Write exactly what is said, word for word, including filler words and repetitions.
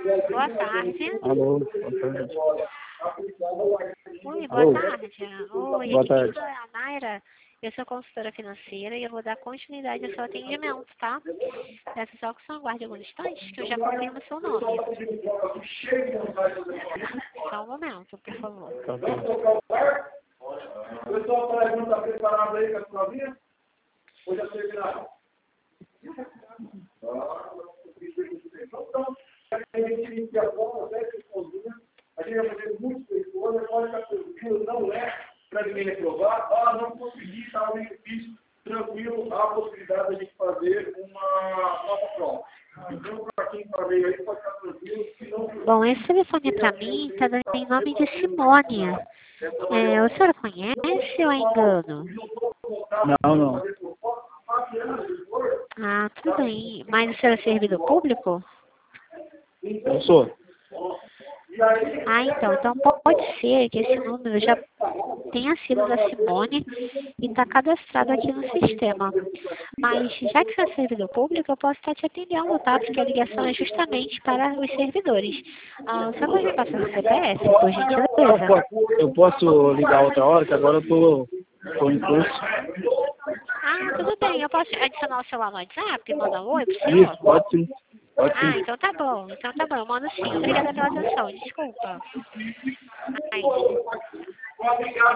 Boa tarde. Alô, boa tarde. Oi, boa Alô. tarde. Oi, Boa aqui tarde. quem fala é a Mayra. Eu sou consultora financeira e eu vou dar continuidade ao seu atendimento, tá? Peço só que o senhor aguarde alguns instantes que eu já confirmo o seu nome. Só um momento, por favor. Tá bom. O pessoal está aí, está preparado aí com a provinha? Ou já terminaram? Então, a gente inicia agora, até esse sozinho. A gente vai fazer muitas pessoas, pode ficar tranquilo, não é para ninguém reprovar. Ah, não consegui, estava meio difícil. Tranquilo, há a possibilidade de a gente fazer uma nova prova. Então, para quem está veio aí, pode ficar tranquilo. Se não, Bom, esse telefone para mim está dando em nome de Simone. É, o senhor conhece ou é engano? Não, não. Ah, tudo bem. Mas o senhor é servidor público? Eu sou. Ah, então. Então pode ser que esse número já tenha sido da Simone e está cadastrado aqui no sistema. Mas já que você é servidor público, eu posso estar te atendendo, tá? Porque a ligação é justamente para os servidores. Ah, você pode me passar o C P F, por gentileza? Eu posso ligar outra hora, que agora eu tô, tô em curso. Ah, tudo bem. Eu posso adicionar o celular no WhatsApp e mandar um oi pro senhor? Isso, pode sim. Pode Ah, sim. então tá bom. Então tá bom. Eu mando sim. Obrigada pela atenção. Desculpa. Ai.